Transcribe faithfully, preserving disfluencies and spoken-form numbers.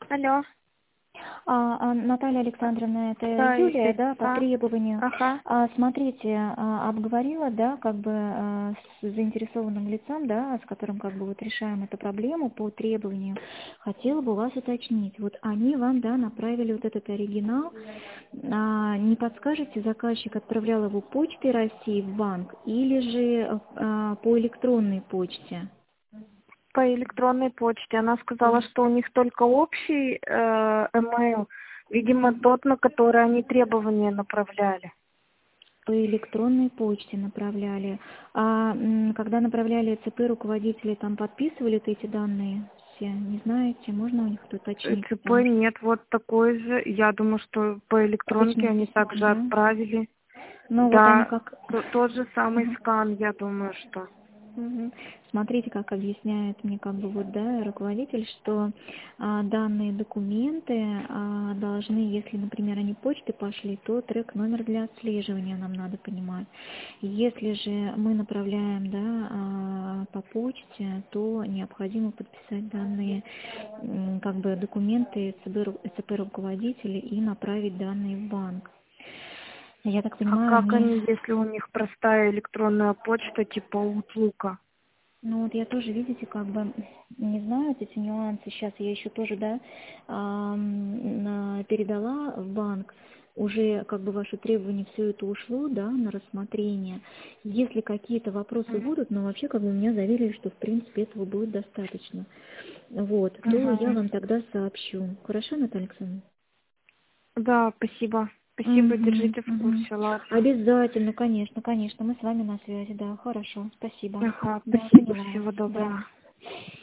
Алло. А, а, Наталья Александровна, это Да, Юлия, Юлия. да, по А, требованию. ага. А, смотрите, а, обговорила, да, как бы а, с заинтересованным лицом, да, с которым как бы вот решаем эту проблему по требованию. Хотела бы у вас уточнить, вот они вам, да, направили вот этот оригинал. А, не подскажете, заказчик отправлял его почтой России в банк или же а, по электронной почте? По электронной почте. Она сказала, что у них только общий э, email. Видимо, тот, на который они требования направляли. По электронной почте направляли. А м, когда направляли ЦП, руководители там подписывали вот эти данные все? Не знаете? Можно у них это Э, уточнить? ЦП Потому что нет, вот такой же. Я думаю, что по электронке обычный они скан, также да? отправили. Но вот они Да, как... то- тот же самый Мгм. скан, я думаю, что. Мгм. Смотрите, как объясняет мне как бы вот, да, руководитель, что а, данные документы а, должны, если, например, они почтой пошли, то трек номер для отслеживания нам надо понимать. Если же мы направляем, да, а, по почте, то необходимо подписать данные, м, как бы документы ЦБ, ру- ЦП руководителя и направить данные в банк. Я так А понимаю, как они... они, если у них простая электронная почта типа Outlook? Ну вот я тоже, видите, как бы не знаю вот эти нюансы. Сейчас я еще тоже, да, ам, на- передала в банк. Уже как бы ваши требования, все это ушло, да, на рассмотрение. Если какие-то вопросы будут, но вообще как бы меня заверили, что в принципе этого будет достаточно. Вот, то я Угу. вам тогда сообщу. Хорошо, Наталья Александровна? Да, спасибо. Спасибо, Угу, держите в угу. курсе, ладно. Обязательно, конечно, конечно. Мы с вами на связи, да, хорошо, спасибо. Ага, Да, спасибо, поняла вас, всего да. доброго.